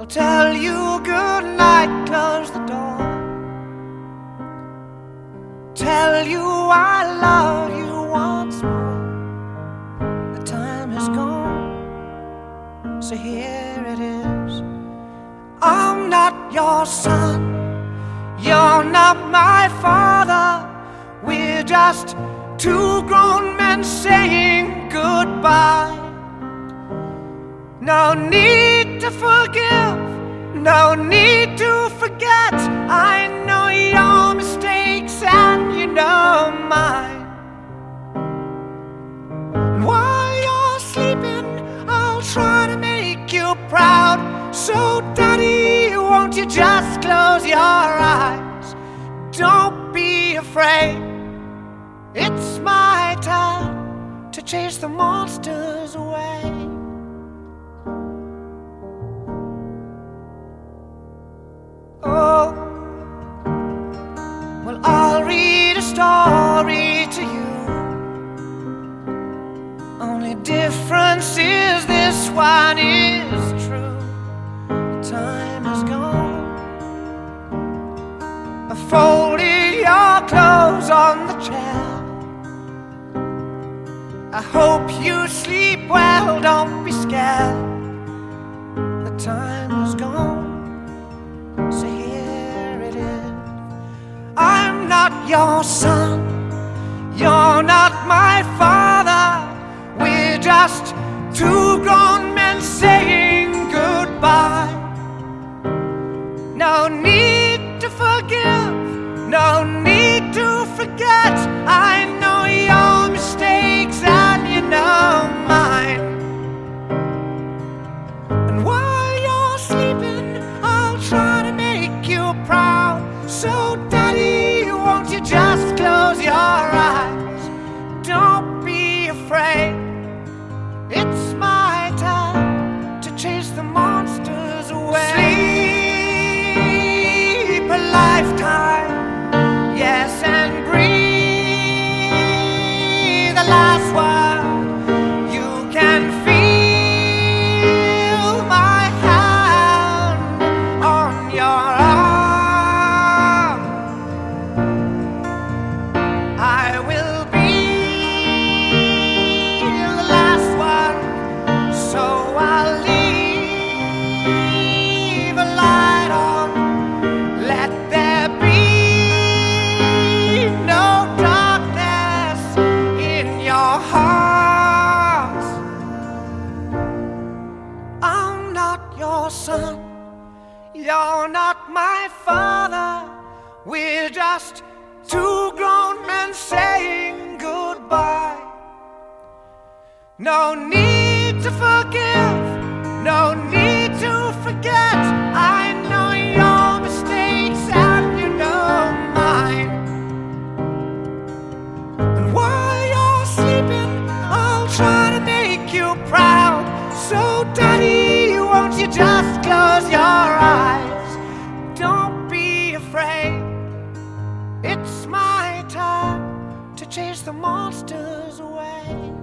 I'll tell you good night, close the door. Tell you I love you once more. The time is gone, so here it is. I'm not your son, you're not my father. We're just two grown men saying goodbye. No need to forgive, no need to forget. I know your mistakes and you know mine. And while you're sleeping, I'll try to make you proud. So daddy, won't you just close your eyes? Don't be afraid, it's my time to chase the monsters away. Oh, well, I'll read a story to you. Only difference is this one is true. The time is gone. I folded your clothes on the chair. I hope you sleep well, don't be scared. The time is gone, so here it is. I'm not your son, you're not my father. We're just two grown men saying goodbye. No need to forgive, no need to forget. I know your mistakes and you know mine. And while you're sleeping, I'll try to make you proud. So daddy, won't you just close your eyes? Don't be afraid, it's my time to chase the monsters away. Sleep a lifetime, yes, and breathe the last one. You can feel my hand on your arm. I will be the last one, so I'll leave a light on. Let there be no darkness in your heart. I'm not your son, you're not my father. We're just two grown men saying goodbye. No need to forgive, no need to forget. I know your mistakes and you know mine. And while you're sleeping, I'll try to make you proud. So daddy, won't you just close your eyes? Don't be afraid, it's my time to chase the monsters away.